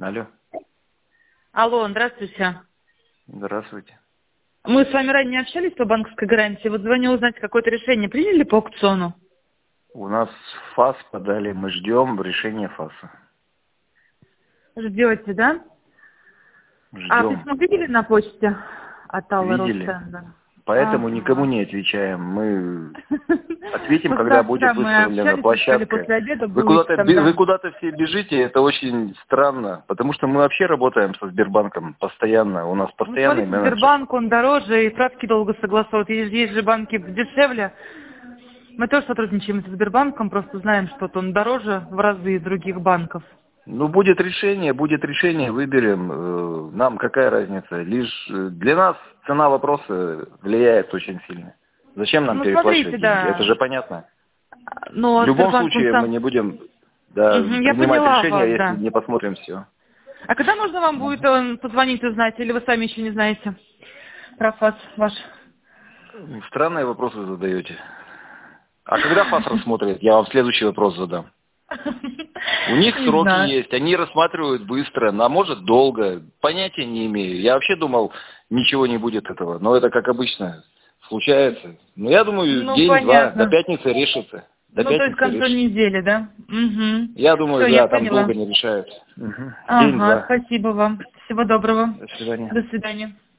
Алло. Алло, здравствуйте. Здравствуйте. Мы с вами ранее общались по банковской гарантии. Вот звоню узнать, какое-то решение приняли по аукциону? У нас ФАС подали, мы ждем решения ФАСа. Ждете, да? А Ждем. письмо видели на почте от Аллы Видели. Ростенда? Поэтому никому Ага. не отвечаем. Мы ответим, Ну, когда вчера будет мы выставлена общались, вы сказали, площадка. после обеда Вы будете куда-то, тогда. вы куда-то все бежите, это очень странно, потому что мы вообще работаем со Сбербанком постоянно. У нас Ну, постоянный смотрите, менеджер. Сбербанк, он дороже, и правки долго согласовывают. Есть же банки дешевле. Мы тоже сотрудничаем со Сбербанком, просто знаем, что он дороже в разы других банков. Ну, будет решение, выберем. Нам какая разница? Лишь для нас цена вопроса влияет очень сильно. Зачем нам Ну, переплачивать смотрите, деньги? Это да. же понятно. В Но любом Сбербанк, он случае мы сам... не будем Я принимать поняла решения, вас, если да. не посмотрим все. А когда можно вам будет позвонить, узнать, или вы сами еще не знаете про ФАС ваш? Странные вопросы задаете. А когда ФАС рассмотрит, я вам следующий вопрос задам. У них Не сроки знаю. есть, они рассматривают быстро, а может долго. Понятия не имею. Я вообще думал, ничего не будет этого. Но это, как обычно, случается. Но я думаю, Ну, день-два, до понятно. пятницы решится. До Ну, то есть к пятницы концу решится. недели, да? Угу. Я думаю, Все, я да, там поняла. долго не решают. Мгм. Ага, День-два. спасибо вам. Всего доброго. До свидания. До свидания.